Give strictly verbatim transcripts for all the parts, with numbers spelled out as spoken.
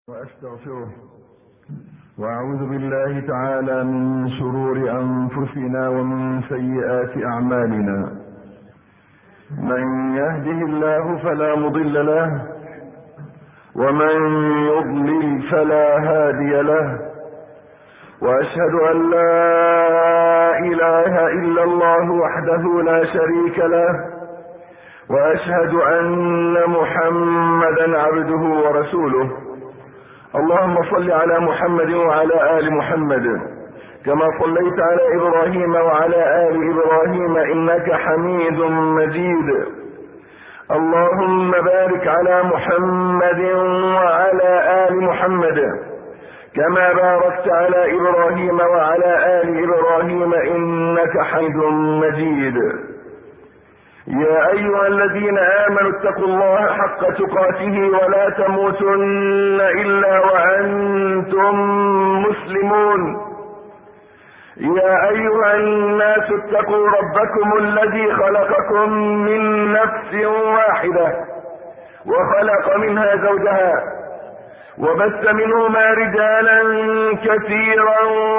وأستغفره وأعوذ بالله تعالى من شرور أنفسنا ومن سيئات أعمالنا. من يهده الله فلا مضل له ومن يضلل فلا هادي له، وأشهد أن لا إله إلا الله وحده لا شريك له، وأشهد أن محمدا عبده ورسوله. اللهم صل على محمد وعلى آل محمد كما صليت على إبراهيم وعلى آل إبراهيم إنك حميد مجيد. اللهم بارك على محمد وعلى آل محمد كما باركت على إبراهيم وعلى آل إبراهيم إنك حميد مجيد. يا أيها الذين آمنوا اتقوا الله حق تقاته ولا تموتن إلا وأنتم مسلمون. يا أيها الناس اتقوا ربكم الذي خلقكم من نفس واحدة وخلق منها زوجها وبث منهما رجالا كثيرا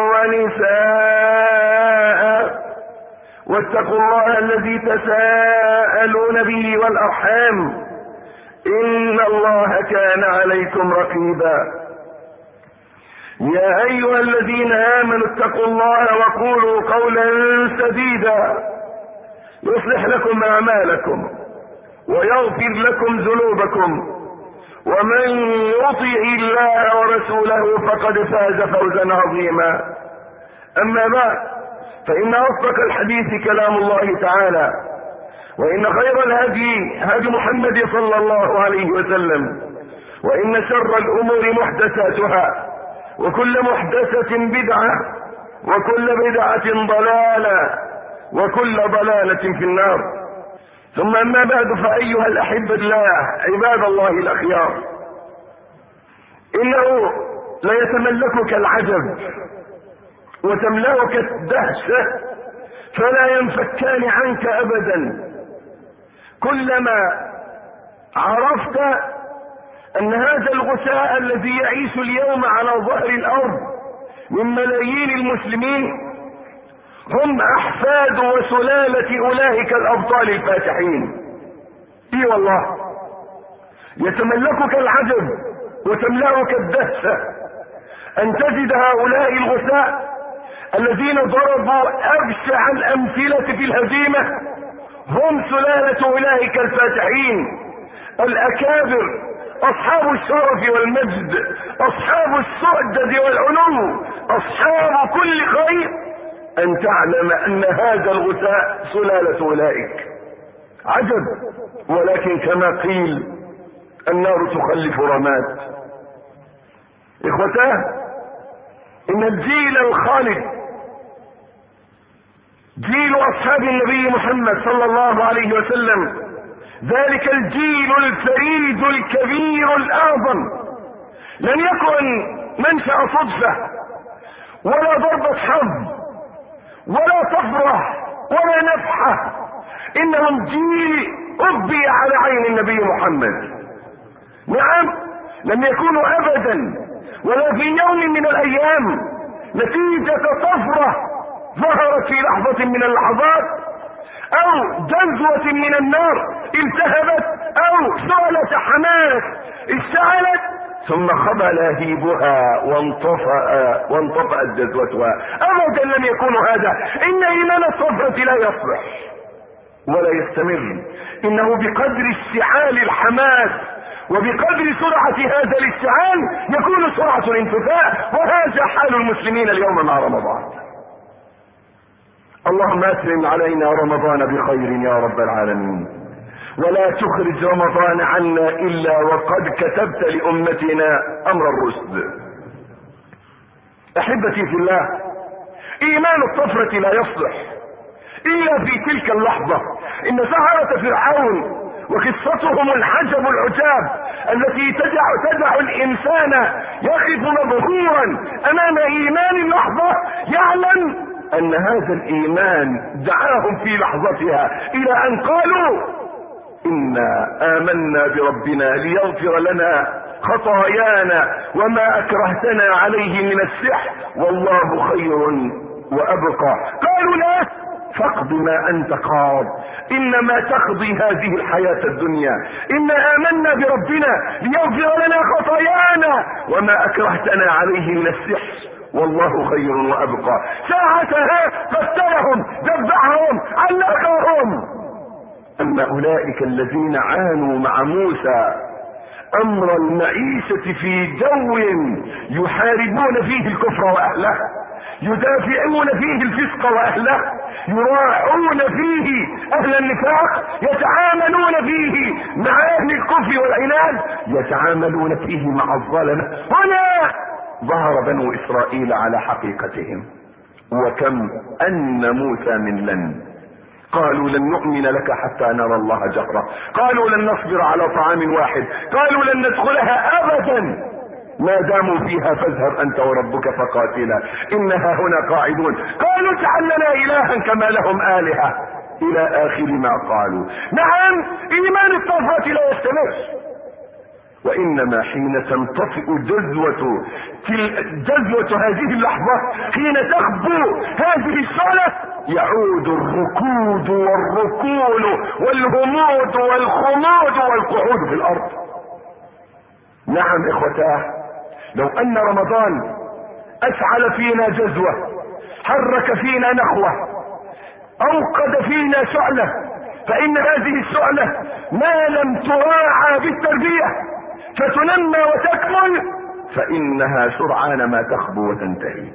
ونساء، واتقوا الله الذي تساءلون به والأرحام إن الله كان عليكم رقيبا. يا أيها الذين آمنوا اتقوا الله وقولوا قولا سديدا يصلح لكم أعمالكم ويغفر لكم ذنوبكم، ومن يطع الله ورسوله فقد فاز فوزا عظيما. أما بعد، فإن أصدق الحديث كلام الله تعالى، وإن خير الهدي هدي محمد صلى الله عليه وسلم، وإن شر الأمور محدثاتها، وكل محدثة بدعة، وكل بدعة ضلالة، وكل ضلالة في النار. ثم أما بعد، فأيها الأحبة الله عباد الله الأخيار، إنه ليتملكك العجب وتملأك الدهشة فلا ينفكان عنك أبدا كلما عرفت أن هذا الغثاء الذي يعيش اليوم على ظهر الأرض من ملايين المسلمين هم أحفاد وسلالة أولئك الأبطال الفاتحين. إي والله، يتملكك العجب وتملأك الدهشة أن تجد هؤلاء الغثاء الذين ضربوا أبشع الأمثلة في الهزيمة هم سلالة أولئك الفاتحين الأكابر، أصحاب الشرف والمجد، أصحاب السعدة والعلو، أصحاب كل خير. أن تعلم أن هذا الغثاء سلالة أولئك. عجب، ولكن كما قيل النار تخلف رماد. إخوتاه، إن الجيل الخالد جيل أصحاب النبي محمد صلى الله عليه وسلم، ذلك الجيل الفريد الكبير الأعظم، لم يكن منشأ صدفة ولا ضربة حظ ولا طفرة ولا نفحة، إنهم جيل أبي على عين النبي محمد. نعم، لم يكونوا أبدا ولا في يوم من الأيام نتيجة طفرة ظهرت في لحظة من اللحظات، أو جذوة من النار التهبت، أو شعلة حماس اشتعلت ثم خبل هيبها وانطفأ وانطفأت جذوتها. أبدا لم يكون هذا. إن إيمان الصفرة لا يصلح ولا يستمر، إنه بقدر اشتعال الحماس وبقدر سرعة هذا الاشتعال يكون سرعة الانتفاع، وهذا حال المسلمين اليوم مع رمضان. اللهم أسلم علينا رمضان بخير يا رب العالمين، ولا تخرج رمضان عنا إلا وقد كتبت لأمتنا أمر الرشد. أحبتي في الله، إيمان الطفرة لا يصلح إلا في تلك اللحظة. إن سحرة فرعون وقصتهم الحجب العجاب التي تدع, تدع الإنسان يقف مبهورا أمام إيمان اللحظة، يعلم أن هذا الإيمان دعاهم في لحظتها إلى أن قالوا إنا آمنا بربنا ليغفر لنا خطايانا وما اكرهتنا عليه من السحر والله خير وابقى. قالوا لا، فاقض ما انت قاض، انما تقضي هذه الحياة الدنيا، انا امنا بربنا ليغفر لنا خطايانا وما اكرهتنا عليه من السحر والله خير وابقى. ساعتها قتلهم، ذبحهم، علقهم. اما اولئك الذين عانوا مع موسى امر المعيشة في جو يحاربون فيه الكفر واهله، يدافعون فيه الفسق واهله، يراعون فيه اهل النفاق، يتعاملون فيه مع اهل الكفر والعناد، يتعاملون فيه مع الظلمة. هنا ظهر بنو اسرائيل على حقيقتهم. وكم ان موسى من لن قالوا لن نؤمن لك حتى نرى الله جهرة، قالوا لن نصبر على طعام واحد، قالوا لن ندخلها ابدا ما داموا فيها، فاذهب انت وربك فقاتلا انها هنا قاعدون. قالوا اجعل لنا الها كما لهم الهة الى اخر ما قالوا. نعم، ايمان الطرفات لا يستمر، وانما حين تنطفئ جذوة جذوة هذه اللحظة، حين تخبو هذه الصلاة، يعود الركود والركول والهمود والخمود والقعود في الارض. نعم اخوتاه، لو ان رمضان اشعل فينا جذوة، حرك فينا نخوة، اوقد فينا شعلة، فان هذه الشعلة ما لم تراعى بالتربية فتنمى وتكمل فانها سرعان ما تخبو وتنتهي.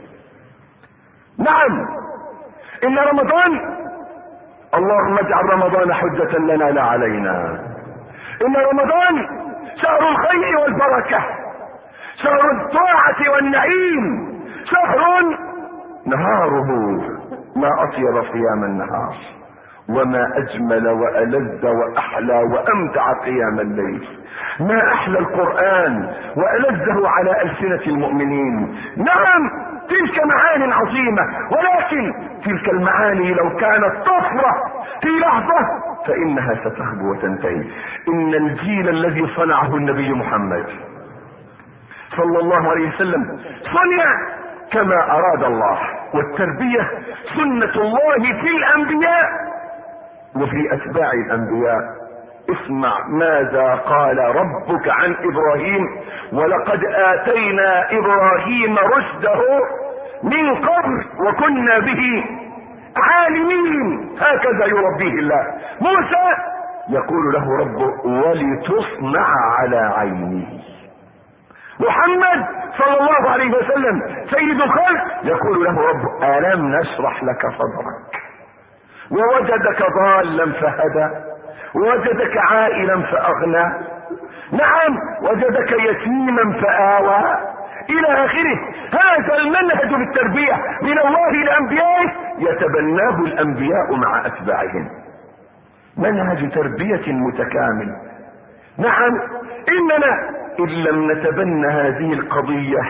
نعم، ان رمضان، اللهم اجعل رمضان حجة لنا لا علينا. ان رمضان شهر الخير والبركة، شهر الطاعة والنعيم، شهر نهاره ما اطيب صيام النهار، وما اجمل والذ واحلى وامتع قيام الليل، ما احلى القرآن والذه على السنة المؤمنين. نعم، تلك معاني عظيمة، ولكن تلك المعاني لو كانت طفرة في لحظة فانها ستخبو وتنتهي. ان الجيل الذي صنعه النبي محمد صلى الله عليه وسلم صنع كما اراد الله، والتربية سنة الله في الانبياء وفي اتباع الانبياء. اسمع ماذا قال ربك عن ابراهيم: ولقد اتينا ابراهيم رشده من قبل وكنا به عالمين. هكذا يربيه الله. موسى يقول له ربه: ولتصنع على عيني. محمد صلى الله عليه وسلم سيد الخلق يقول له ربه: ألم نشرح لك صدرك ووجدك ضالا فهدى ووجدك عائلا فأغنى، نعم وجدك يتيما فآوى، إلى آخره. هذا المنهج بالتربية من الله لأنبيائه يتبناه الأنبياء مع أتباعهم، منهج تربية متكامل. نعم، إننا إن لم نتبنى هذه القضية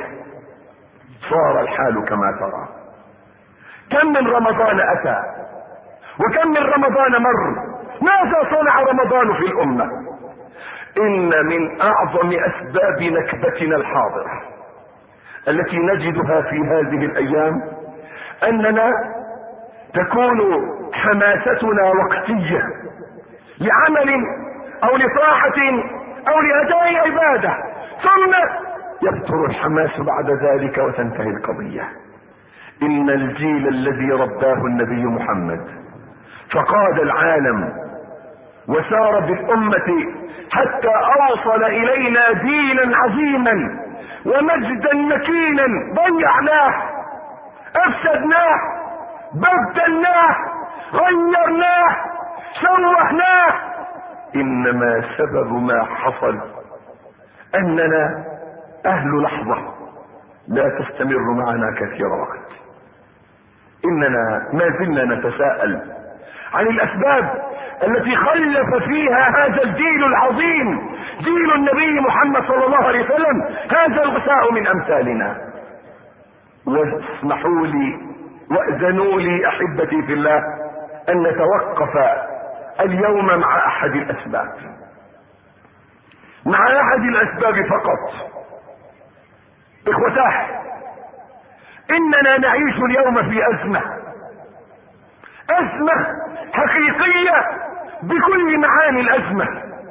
صار الحال كما ترى. كم من رمضان أتى وكم من رمضان مر، ماذا صنع رمضان في الأمة؟ إن من أعظم أسباب نكبتنا الحاضرة التي نجدها في هذه الأيام أننا تكون حماستنا وقتية لعمل أو لطاعة أو لأداء عبادة، ثم يفتر الحماس بعد ذلك وتنتهي القضية. إن الجيل الذي رباه النبي محمد فقاد العالم وسار بالأمة حتى أوصل إلينا دينا عظيما ومجدا مكينا، ضيعناه، أفسدناه، بدلناه، غيرناه، شوهناه. إنما سبب ما حصل أننا أهل لحظة لا تستمر معنا كثير وقت. إننا ما زلنا نتساءل عن الأسباب التي خلف فيها هذا الجيل العظيم، جيل النبي محمد صلى الله عليه وسلم، هذا الغثاء من أمثالنا. واسمحوا لي وأذنوا لي أحبتي في الله أن نتوقف اليوم مع أحد الأسباب. مع احد الاسباب فقط. اخوتاه، اننا نعيش اليوم في ازمة، ازمة حقيقية بكل معاني الازمة.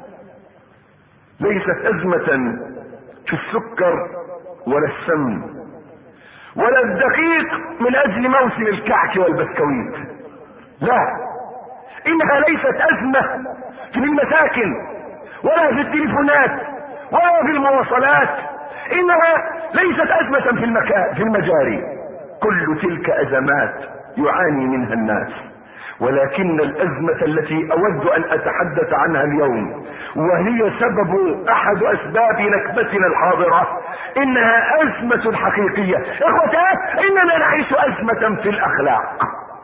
ليست ازمة في السكر ولا السمن ولا الدقيق من اجل موسم الكعك والبسكويت، لا، انها ليست ازمة في المساكن ولا في التليفونات ولا في المواصلات، انها ليست ازمة في المكان في المجاري. كل تلك ازمات يعاني منها الناس، ولكن الازمة التي اود ان اتحدث عنها اليوم وهي سبب احد اسباب نكبتنا الحاضرة، انها ازمة حقيقية. اخوتاه، اننا نعيش ازمة في الاخلاق.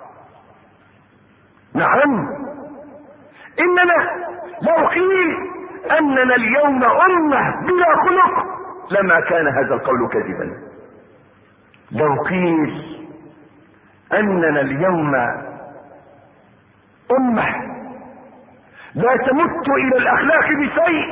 نعم، اننا لو قيل اننا اليوم امة بلا خلق لما كان هذا القول كذبا. لو قيل اننا اليوم امة لا تمت الى الاخلاق بشيء،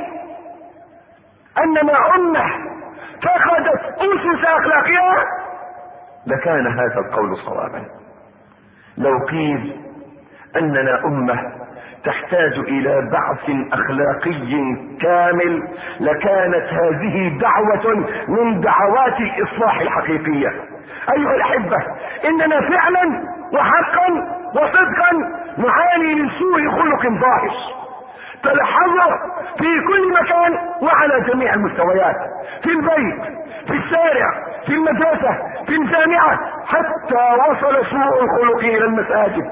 اننا امة فقدت اسس اخلاقها، لكان هذا القول صوابا. لو قيل اننا امة تحتاج الى بعث اخلاقي كامل، لكانت هذه دعوة من دعوات الاصلاح الحقيقية. ايها الاحبة، اننا فعلا وحقا وصدقا نعاني من سوء خلق ظاهر تلحظه في كل مكان وعلى جميع المستويات، في البيت، في الشارع، في المدرسة، في الجامعة، حتى وصل سوء الخلق الى المساجد.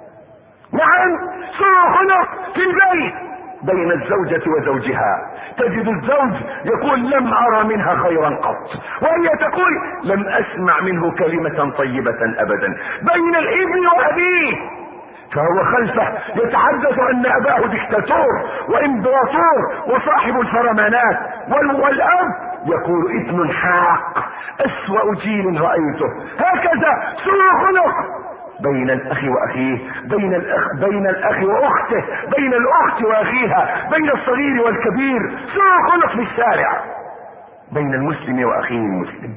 نعم، سوء خلق في البيت بين الزوجة وزوجها، تجد الزوج يقول لم ارى منها خيرا قط، وهي تقول لم اسمع منه كلمة طيبة ابدا. بين الابن وابيه، فهو خلفه يتحدث ان اباه دكتاتور وامبراطور وصاحب الفرمانات، والاب يقول ابن حاق اسوأ جيل رأيته. هكذا سوء خلق بين الاخ واخيه، بين الاخ بين الاخ واخته، بين الاخت واخيها، بين الصغير والكبير، سوء خلق في الشارع بين المسلم واخيه المسلم.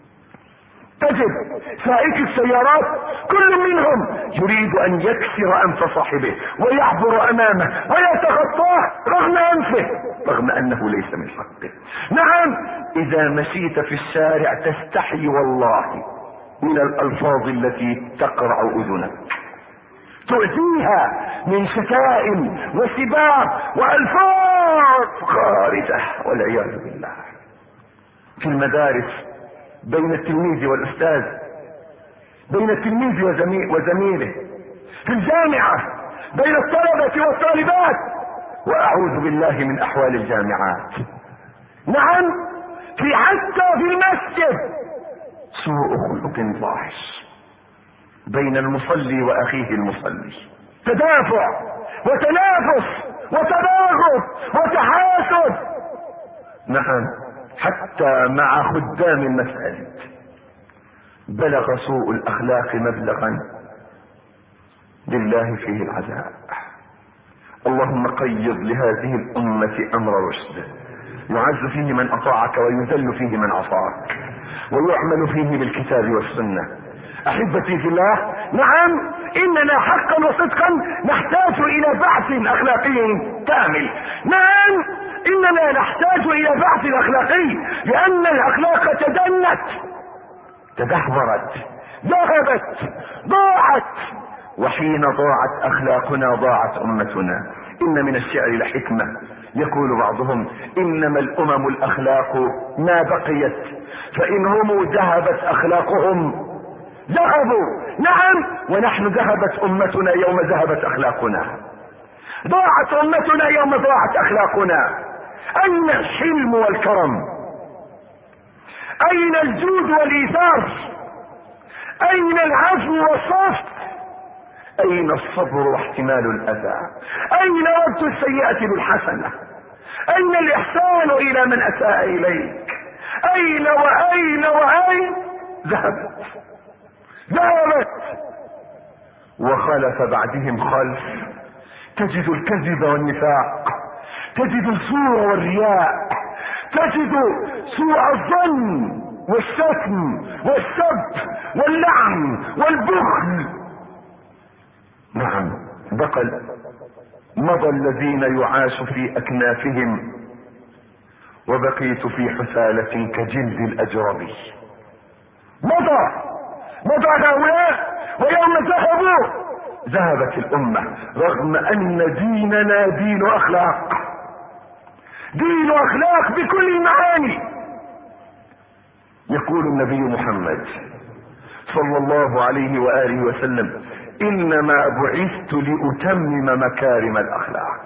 تجد سائق السيارات كل منهم يريد ان يكسر انف صاحبه ويعبر امامه ويتخطاه رغم انفه، رغم انه ليس من حقه. نعم، اذا مشيت في الشارع تستحي والله من الالفاظ التي تقرع اذنك، تؤذيها من شتائم وسباب والفاظ خارجة والعياذ بالله. في المدارس بين التلميذ والاستاذ، بين التلميذ وزميله، في الجامعة بين الطلبة والطالبات، واعوذ بالله من احوال الجامعات. نعم، في حتى في المسجد سوء خلق ظاهر بين المصلي واخيه المصلي، تدافع وتنافس وتباغض وتحاسد. نعم، حتى مع خدام المساجد بلغ سوء الاخلاق مبلغا لله فيه العذاب. اللهم قيض لهذه الامة امر رشد، يعز فيه من اطاعك ويذل فيه من عصاك، ويعمل فيه بالكتاب والسنة. احبتي في الله، نعم، اننا حقا وصدقا نحتاج الى بعث اخلاقي كامل. نعم، اننا نحتاج الى بعث اخلاقي، لان الاخلاق تدنت، تدهورت، ذهبت، ضاعت، وحين ضاعت اخلاقنا ضاعت امتنا. ان من الشعر لحكمة يقول بعضهم انما الامم الاخلاق ما بقيت، فان هم ذهبت اخلاقهم ذهبوا. نعم، ونحن ذهبت امتنا يوم ذهبت اخلاقنا، ضاعت امتنا يوم ضاعت اخلاقنا. اين الحلم والكرم؟ اين الجود والايثار؟ اين العفو والصفح؟ اين الصبر واحتمال الاذى؟ اين رد السيئة بالحسنة؟ اين الاحسان الى من اساء اليك؟ اين واين واين؟ ذهبت ذهبت. وخلف بعدهم خلف، تجد الكذب والنفاق، تجد الزور والرياء، تجد سوء الظن والشتم والسب واللعن والبخل. نعم بقى مضى الذين يعاش في اكنافهم وبقيت في حثالة كجلد الاجربي. مضى مضى هؤلاء، ويوم ذهبوا ذهبت الامة، رغم ان ديننا دين اخلاق، دين اخلاق بكل المعاني. يقول النبي محمد صلى الله عليه وآله وسلم: انما بعثت لاتمم مكارم الاخلاق.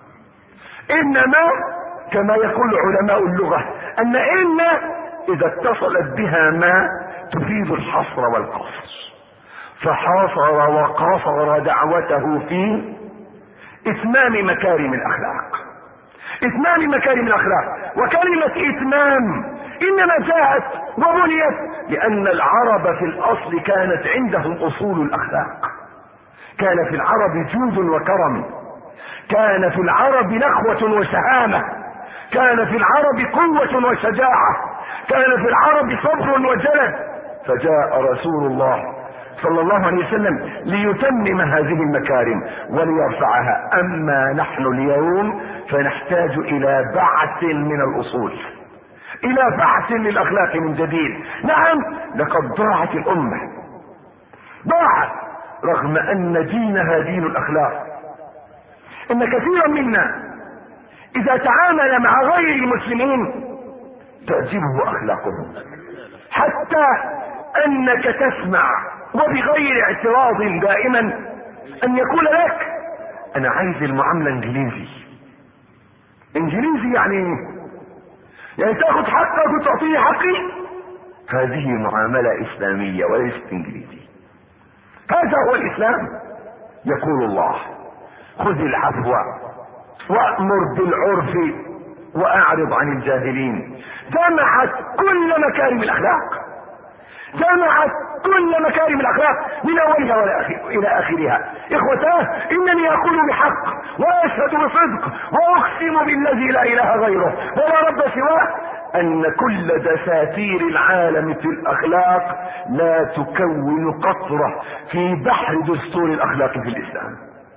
انما كما يقول علماء اللغة ان ان اذا اتصلت بها ما تفيد الحصر والقصر، فحاصر وقصر دعوته في اتمام مكارم الاخلاق، اتمام مكارم الاخلاق. وكلمة اتمام انما جاءت وبنيت لان العرب في الاصل كانت عندهم اصول الاخلاق. كان في العرب جود وكرم، كان في العرب نخوة وشهامة، كان في العرب قوة وشجاعة، كان في العرب صبر وجلد. فجاء رسول الله صلى الله عليه وسلم ليتمم هذه المكارم وليرفعها. اما نحن اليوم فنحتاج الى بعث من الاصول، الى بعث للاخلاق من جديد. نعم لقد ضاعت الامة، ضاعت، رغم ان دينها دين الاخلاق. ان كثيرا منا اذا تعامل مع غير المسلمين تعجبه اخلاقهم، حتى انك تسمع وبغير اعتراض دائما ان يقول لك: انا عايز المعاملة انجليزي. انجليزي يعني يعني تاخذ حقك وتعطيه حقي؟ هذه معاملة اسلامية وليست انجليزي. هذا هو الاسلام. يقول الله: خذ العفو وامر بالعرف واعرض عن الجاهلين. جمعت كل مكارم الاخلاق، جمعت كل مكارم الاخلاق من اولها الى اخرها. اخوتاه، انني اقول بحق واشهد بصدق واقسم بالذي لا اله غيره ولا رب سواه ان كل دساتير العالم في الاخلاق لا تكون قطرة في بحر دستور الاخلاق في الاسلام.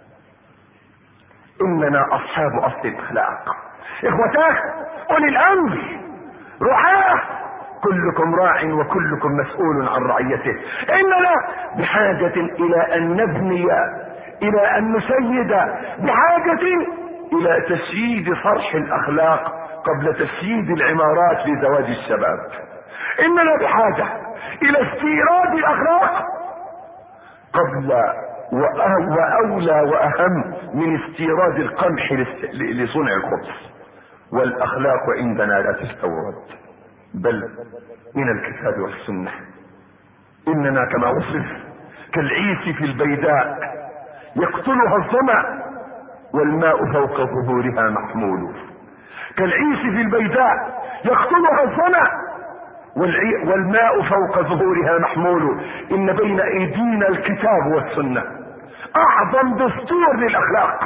اننا اصحاب اصل الاخلاق. اخوتاه، اولي الامر، رعاه، كلكم راع وكلكم مسؤول عن رعيته. اننا بحاجة الى ان نبني، الى ان نسيد، بحاجة الى تسييد صرح الاخلاق قبل تسييد العمارات لزواج الشباب. اننا بحاجة الى استيراد الاخلاق قبل واولى واهم من استيراد القمح لصنع الخبز. والاخلاق عندنا لا تستورد، بل من الكتاب والسنة. اننا كما وصف كالعيس في البيداء يقتلها الظمأ والماء فوق ظهورها محمول. كالعيس في البيداء يقتلها الظمأ والماء فوق ظهورها محمول. ان بين ايدينا الكتاب والسنة، اعظم دستور للاخلاق.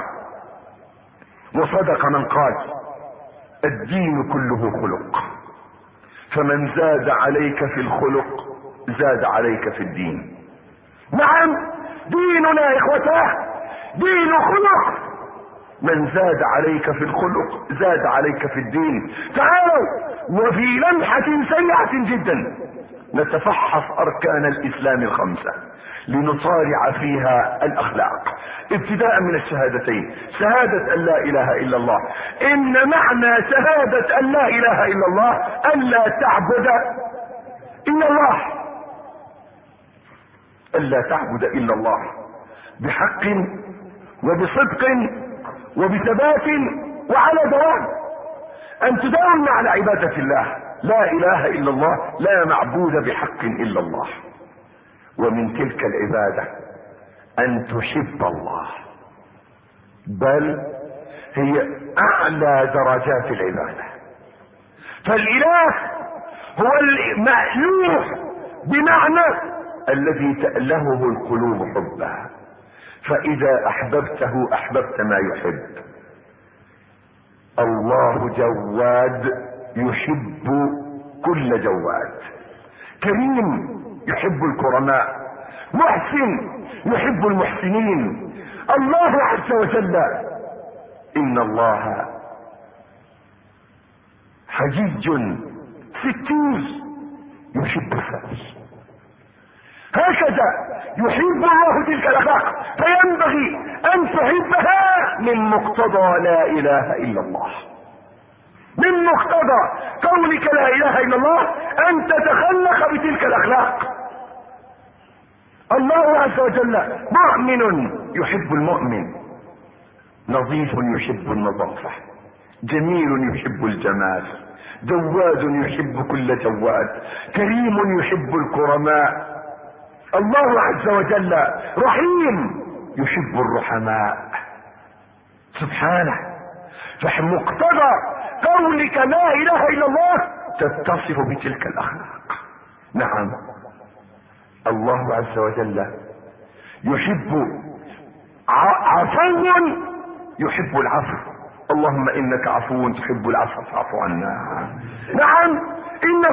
وصدق من قال: الدين كله خلق، فمن زاد عليك في الخلق زاد عليك في الدين. نعم ديننا يا اخوتاه دين خلق، من زاد عليك في الخلق زاد عليك في الدين. تعالوا وفي لمحة سريعة جدا نتفحص اركان الاسلام الخمسة لنصارع فيها الاخلاق، ابتداء من الشهادتين: شهادة ان لا اله الا الله. ان معنى شهادة ان لا اله الا الله ان لا تعبد الا الله، ان لا تعبد الا الله بحق وبصدق وبثبات وعلى دوام، ان تداوم على عبادة الله. لا اله الا الله، لا معبود بحق الا الله. ومن تلك العبادة ان تحب الله، بل هي اعلى درجات العبادة. فالاله هو المألوه بمعنى الذي تألهه القلوب حبه، فاذا احببته احببت ما يحب. الله جواد يحب كل جواد، كريم يحب الكرماء، محسن يحب المحسنين. الله عز وجل ان الله حجيج ستير يحب الثاني، هكذا يحب الله تلك الاخلاق، فينبغي ان تحبها من مقتضى لا اله الا الله. من مقتضى قولك لا اله الا الله ان تتخلق بتلك الاخلاق. الله عز وجل مؤمن يحب المؤمن، نظيف يحب النظافة، جميل يحب الجمال، جواد يحب كل جواد، كريم يحب الكرماء. الله عز وجل رحيم يحب الرحماء سبحانه. فمقتضى قولك لا اله الا الله تتصف بتلك الاخلاق. نعم، الله عز وجل يحب عفو يحب العفو. اللهم انك عفو تحب العفو فاعف عنا. نعم، انه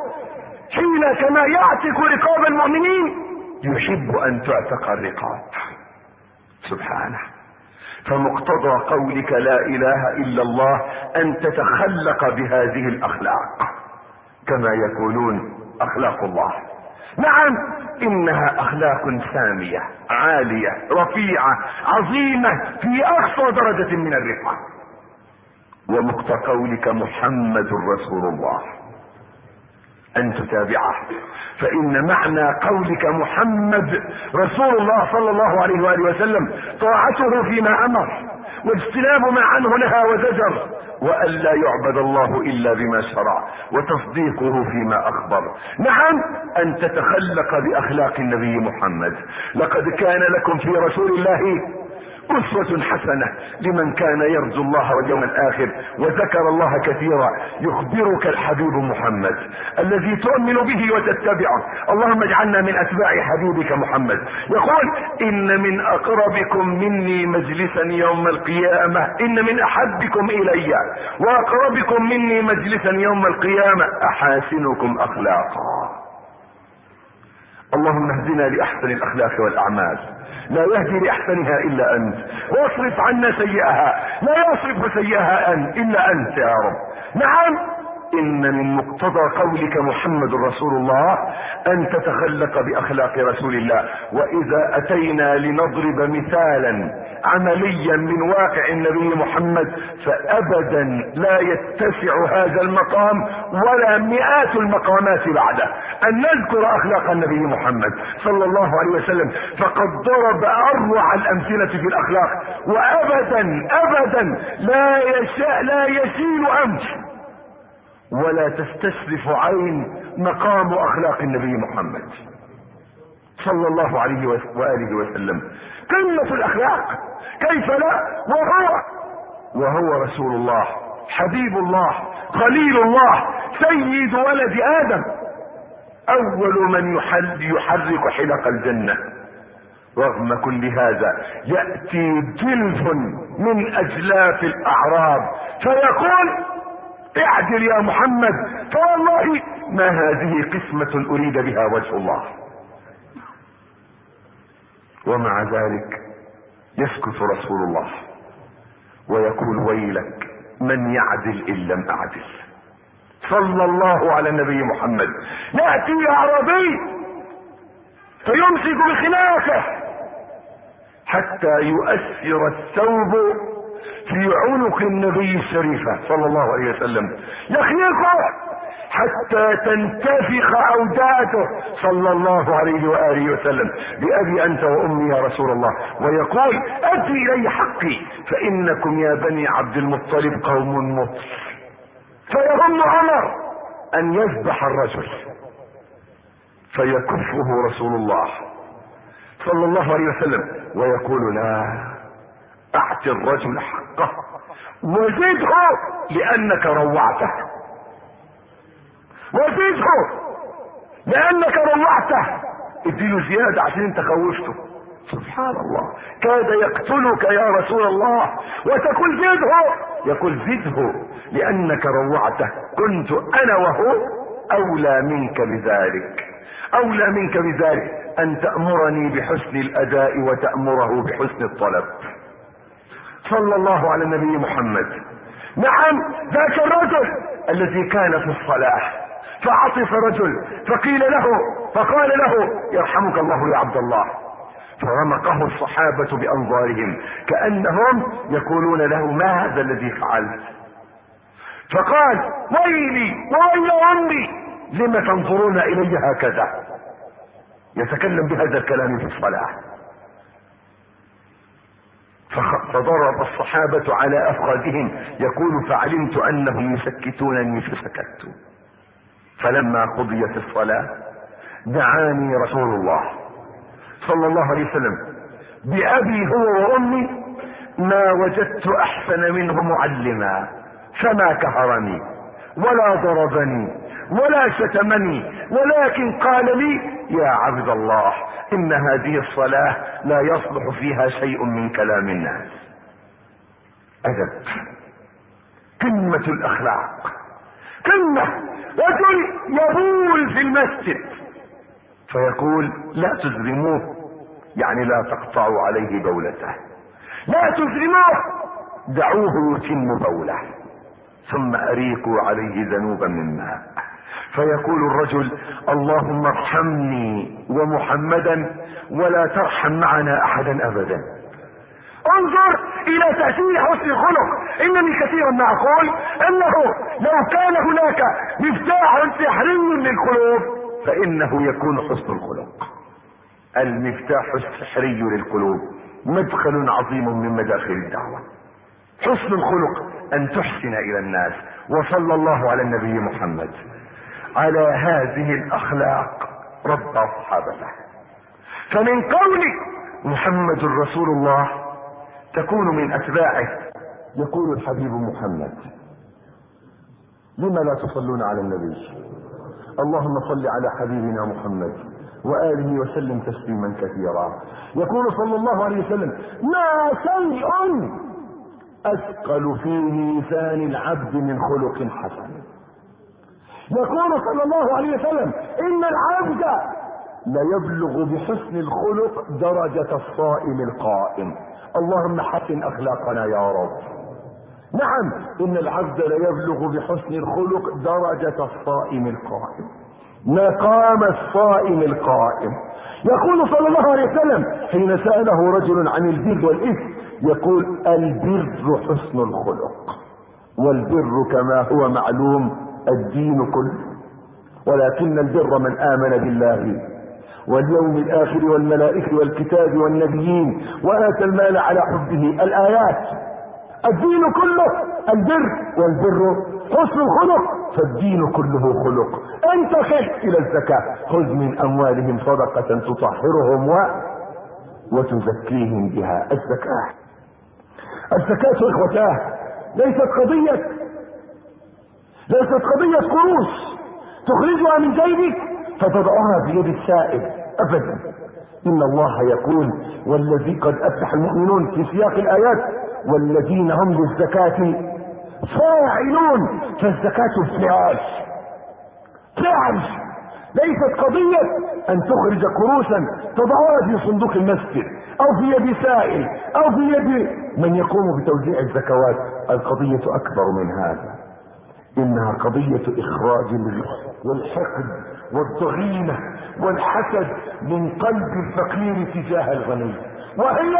حين كما يعتق رقاب المؤمنين يحب ان تعتق الرقاب سبحانه. فمقتضى قولك لا اله الا الله ان تتخلق بهذه الاخلاق كما يقولون اخلاق الله. نعم، انها اخلاق سامية عالية رفيعة عظيمة في اقصى درجة من الرفعة. ومقتضى قولك محمد رسول الله ان تتابعه، فان معنى قولك محمد رسول الله صلى الله عليه وآله وسلم طاعته فيما امر واجتناب ما عنه نهى وزجر، وان لا يعبد الله الا بما شرع، وتصديقه فيما اخبر. نعم، ان تتخلق باخلاق النبي محمد. لقد كان لكم في رسول الله أسوة حسنة لمن كان يرجو الله واليوم الآخر وذكر الله كثيرا. يخبرك الحبيب محمد الذي تؤمن به وتتبعه. اللهم اجعلنا من أتباع حبيبك محمد. يقول إن من أقربكم مني مجلسا يوم القيامة، إن من أحبكم إلي وأقربكم مني مجلسا يوم القيامة أحاسنكم أخلاقا. اللهم اهدنا لأحسن الأخلاق والأعمال، لا يهدي لأحسنها إلا أنت، واصرف عنا سيئها، لا يصرف سيئها أنت إلا أنت يا رب. نعم، إن من مقتضى قولك محمد رسول الله أن تتخلق بأخلاق رسول الله. وإذا أتينا لنضرب مثالا عمليا من واقع النبي محمد فأبدا لا يتسع هذا المقام ولا مئات المقامات بعده أن نذكر أخلاق النبي محمد صلى الله عليه وسلم، فقد ضرب أروع الأمثلة في الأخلاق، وأبدا أبدا لا يشاء لا يسيل أمر ولا تستشرف عين مقام اخلاق النبي محمد صلى الله عليه وآله وسلم. قمة الاخلاق، كيف لا، وهو وهو رسول الله، حبيب الله، خليل الله، سيد ولد ادم، اول من يحل يحرك حلق الجنة. رغم كل هذا يأتي جلف من اجلاف الاعراب فيقول اعدل يا محمد، فوالله ما هذه قسمة اريد بها وجه الله. ومع ذلك يسكت رسول الله ويقول ويلك من يعدل ان لم اعدل. صلى الله على النبي محمد. يأتي اعرابي فيمسك بخناقه حتى يؤثر الثوب في عنق النبي الشريفة صلى الله عليه وسلم، يخنقه حتى تنتفخ اوداته صلى الله عليه وآله وسلم بأبي انت وامي يا رسول الله، ويقول ادي الي حقي فانكم يا بني عبد المطلب قوم مطر. فيظن عمر ان يذبح الرجل فيكفه رسول الله صلى الله عليه وسلم ويقول لا، اعطي الرجل حقه وزده لانك روعته، وزده لانك روعته، اديله زيادة عشان انت خوفته. سبحان الله، كاد يقتلك يا رسول الله وتقول زده، يقول زده لأنك روعته، كنت أنا وهو أولى منك بذلك، أولى منك بذلك أن تأمرني بحسن الأداء وتأمره بحسن الطلب. صلى الله على النبي محمد. نعم، ذاك الرجل الذي كان في الصلاة فعطف رجل فقيل له فقال له يرحمك الله يا عبد الله، فرمقه الصحابة بأنظارهم كأنهم يقولون له ما هذا الذي فعلت؟ فقال ويلي ويل أمي لم تنظرون إلي هكذا؟ يتكلم بهذا الكلام في الصلاة. فضرب الصحابة على أفخاذهم يقول فعلمت أنهم يسكتونني فسكت. فلما قضيت الصلاة دعاني رسول الله صلى الله عليه وسلم بأبي هو وأمي ما وجدت أحسن منه معلما، فما كهرني ولا ضربني ولا شتمني، ولكن قال لي يا عبد الله إن هذه الصلاة لا يصلح فيها شيء من كلام الناس. أدب، قمة الأخلاق، قمة. رجل يبول في المسجد فيقول لا تزرموه، يعني لا تقطعوا عليه بولته، لا تزرموه، دعوه يتم بوله، ثم أريقوا عليه ذنوبا من ماء. فيقول الرجل اللهم ارحمني ومحمدا ولا ترحم معنا أحدا أبدا. انظر إلى تأثير حسن الخلق. إنني كثيرا ما أقول أنه لو كان هناك مفتاح سحري للقلوب فإنه يكون حسن الخلق. المفتاح السحري للقلوب مدخل عظيم من مداخل الدعوة. حسن الخلق أن تحسن إلى الناس. وصلى الله على النبي محمد. على هذه الأخلاق ربى صحابته. فمن قول محمد رسول الله تكون من أتباعه. يقول الحبيب محمد لما لا تصلون على النبي؟ اللهم صل على حبيبنا محمد وآله وسلم تسليما كثيرا. يقول صلى الله عليه وسلم ما شيء أثقل في ميزان العبد من خلق حسن. يقول صلى الله عليه وسلم إن العبد ليبلغ بحسن الخلق درجة الصائم القائم. اللهم حسن أخلاقنا يا رب. نعم، إن العبد ليبلغ بحسن الخلق درجة الصائم القائم، مقام الصائم القائم. يقول صلى الله عليه وسلم حين سأله رجل عن البر والإثم يقول البر حسن الخلق، والبر كما هو معلوم الدين كله، ولكن البر من آمن بالله واليوم الآخر والملائكة والكتاب والنبيين وآتى المال على حبه. الآيات الدين كله البر، والبر حسن الخلق، فالدين كله خلق. انت خذ الى الزكاة، خذ من اموالهم صدقة تطهرهم و... وتزكيهم بها. الزكاة الزكاة اخوتاه ليست قضية ليست قضية قروش تخرجها من جيبك فتضعها في يد السائل ابدا. ان الله يقول والذي قد افلح المؤمنون في سياق الايات والذين هم للزكاة فاعلون. فالزكاة فعل فعل، ليست قضية ان تخرج قروشا تضعها في صندوق المسجد او في يد سائل او في يد من يقوم بتوزيع الزكوات. القضية اكبر من هذا، انها قضية اخراج الغش والحقد والضغينة والحسد من قلب الفقير تجاه الغني، وهي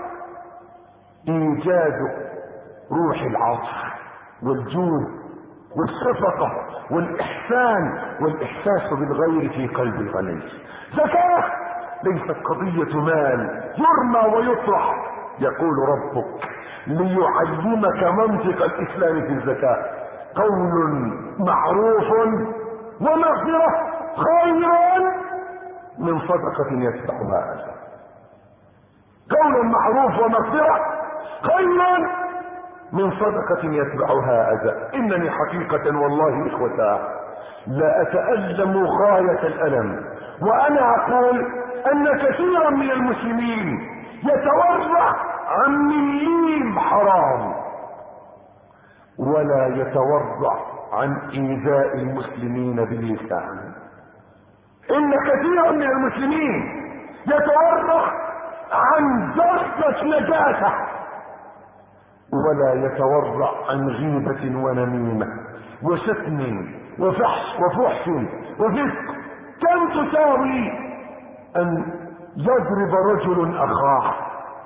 ايجاد روح العطف والجود والشفقة والاحسان والاحساس بالغير في قلب الغني. زكاة ليست قضية مال يرمى ويطرح. يقول ربك ليعلمك منطق الاسلام في الزكاة قول معروف ومغفرة خير من صدقة يتبعها أجر. قول معروف ومغفرة خير من صدقة يتبعها أذى. إنني حقيقة والله إخوتاه لا أتألم غاية الألم وأنا أقول ان كثيرا من المسلمين يتورع عن مليم حرام ولا يتورع عن ايذاء المسلمين باللسان. ان كثيرا من المسلمين يتورع عن ذرة نجاسة ولا يتورع عن غيبة ونميمة وشتم وفحش وفحش وفسق. كم تساوي ان يضرب رجل اخاه؟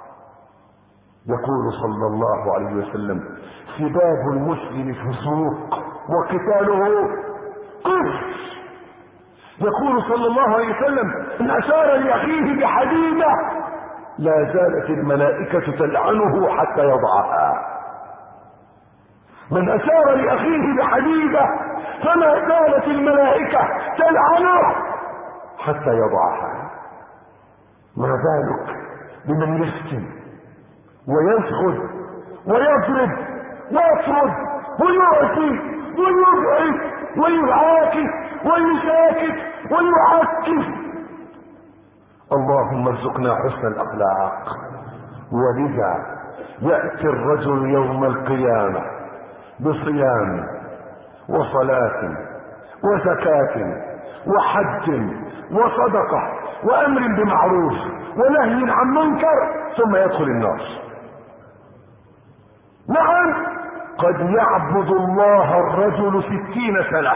يقول صلى الله عليه وسلم: سباب المسلم فسوق وقتاله كفر. يقول صلى الله عليه وسلم: ان اشار لاخيه بحديده لا زالت الملائكة تلعنه حتى يضعها. من اشار لاخيه بحديده فما زالت الملائكة تلعنه حتى يضعها. ما بالك بمن يشتم ويسخد ويضرب ويطرد ويعطي ويبعد ويعاكس ويساكت ويعكس. اللهم ارزقنا حسن الاخلاق. ولذا يأتي الرجل يوم القيامة بصيام وصلاة وزكاة وحج وصدقة وامر بمعروف ونهي عن منكر ثم يدخل النار. نعم، قد يعبد الله الرجل ستين سنة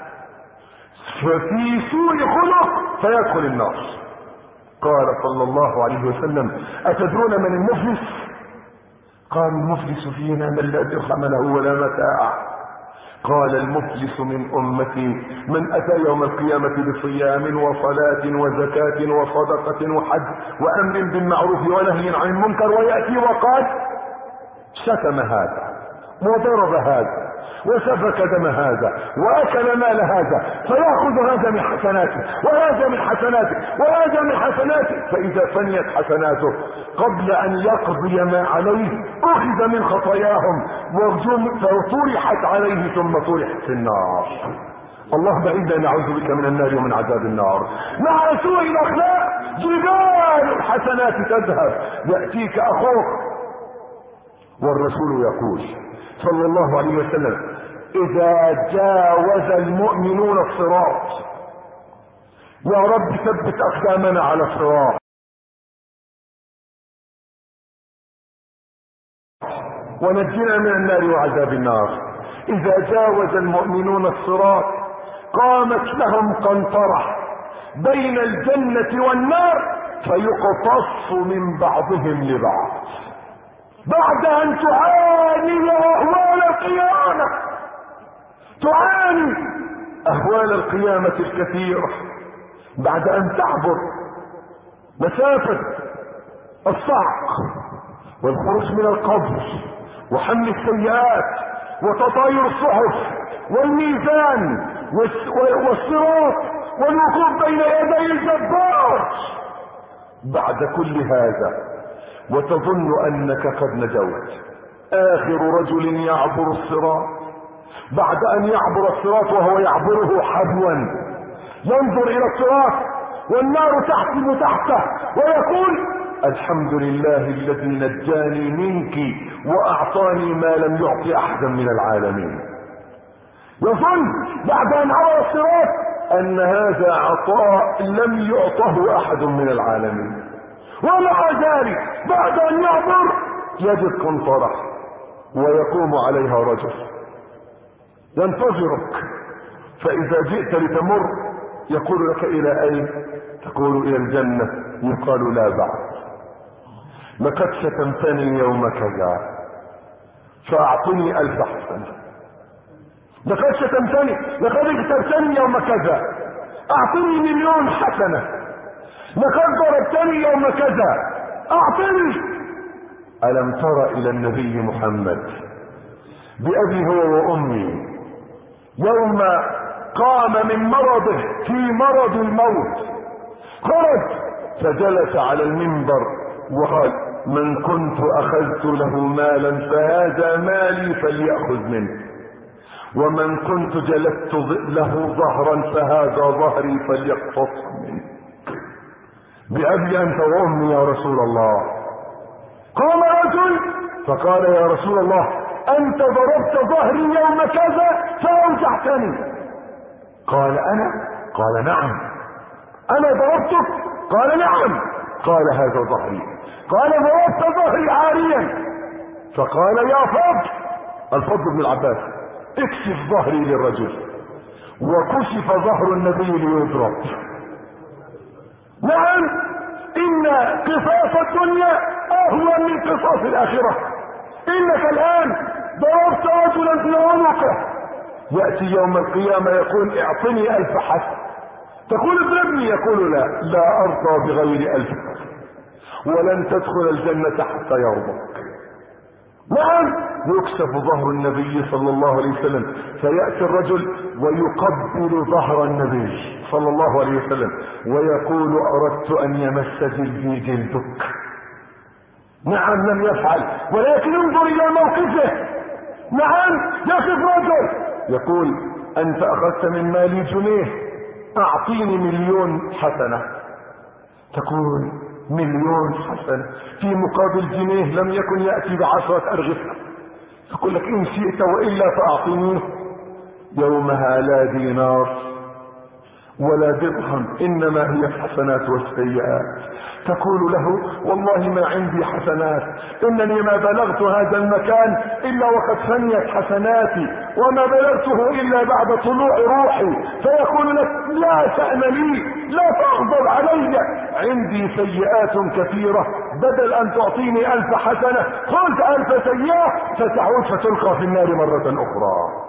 ففي سوء خلق فيدخل النار. قال صلى الله عليه وسلم: أتدرون من المفلس؟ قال: المفلس فينا من لا درهم له ولا متاع. قال: المفلس من أمتي من أتى يوم القيامة بصيام وصلاة وزكاة وصدقة وحج وأمر بالمعروف ونهي عن المنكر ويأتي وقال شتم هذا وضرب هذا وسفك دم هذا واكل مال هذا، فياخذ هذا من حسناته وهذا من حسناته وهذا من حسناته، فاذا فنيت حسناته قبل ان يقضي ما عليه اخذ من خطاياهم وطرحت عليه ثم طرحت في النار. اللهم انا نعوذ بك من النار ومن عذاب النار. مع سوء الاخلاق جبال الحسنات تذهب. ياتيك اخوك والرسول يقول صلى الله عليه وسلم: اذا جاوز المؤمنون الصراط، يا رب ثبت اقدامنا على الصراط، ونجنا من النار وعذاب النار. اذا جاوز المؤمنون الصراط قامت لهم قنطرة بين الجنة والنار فيقتص من بعضهم لبعض بعد ان تعاني اهوال القيامة. تعاني اهوال القيامة الكثيرة بعد ان تعبر مسافة الصعق والخروج من القبر وحمل السيئات وتطاير الصحف والميزان والصراط والوقوف بين يدي الجبار. بعد كل هذا وتظن انك قد نجوت، اخر رجل يعبر الصراط بعد ان يعبر الصراط وهو يعبره حبوا ينظر الى الصراط والنار تحكم تحته ويقول: الحمد لله الذي نجاني منك واعطاني ما لم يعطي احدا من العالمين. يظن بعد ان عبر الصراط ان هذا عطاء لم يعطه احد من العالمين، ومع ذلك بعد ان يعبر يجد قنطرة ويقوم عليها رجل ينتظرك، فاذا جئت لتمر يقول لك: الى اين؟ تقول: الى الجنة. يقال: لا بعد، لقد شتمتني يوم كذا فاعطني الف حسنة. لقد شتمتني، لقد اغتبتني يوم كذا اعطني مليون حسنة. لقد ضربتني يوم كذا اعطني. الم تر الى النبي محمد بأبي هو وامي يوم قام من مرضه في مرض الموت، خرج فجلس على المنبر وقال: من كنت اخذت له مالا فهذا مالي فليأخذ منه، ومن كنت جلدت له ظهرا فهذا ظهري فليقتص منه. بأبي أنت وأمي يا رسول الله. قام رجل فقال يا رسول الله أنت ضربت ظهري يوم كذا فأوجعتني. قال أنا؟ قال نعم. أنا ضربتك؟ قال نعم. قال هذا ظهري. قال ضربت ظهري عاريا. فقال يا فضل، الفضل بن العباس، اكشف ظهري للرجل. وكشف ظهر النبي ليضرب. نعم، إن قصاص الدنيا أهون من قصاص الآخرة. إنك الآن ضربت رجلا في عنقه، يأتي يوم القيامة يقول اعطني ألف حسن، تقول اضربني، يقول لا لا أرضى بغير ألف حسن، ولن تدخل الجنة حتى يرضى. نعم، يكشف ظهر النبي صلى الله عليه وسلم، فيأتي الرجل ويقبل ظهر النبي صلى الله عليه وسلم ويقول أردت أن يمس جلدي جلدك. نعم لم يفعل، ولكن انظر إلى موقفه. نعم، يقف رجل يقول أنت أخذت من مالي جنيه، أعطيني مليون حسنة. تقول مليون حسنة في مقابل جنيه لم يكن يأتي بعشرة أرغفة. يقول لك إن شئت وإلا فأعطينيه. يومها لا دينار ولا درهم، إنما هي الحسنات والسيئات. تقول له والله ما عندي حسنات، إنني ما بلغت هذا المكان إلا وقد فنيت حسناتي، وما بلغته إلا بعد طلوع روحي. فيقول لك لا شأن لي، لا تغضب علي، عندي سيئات كثيرة، بدل أن تعطيني ألف حسنة قلت ألف سيئة، فتعود فتلقى في النار مرة أخرى.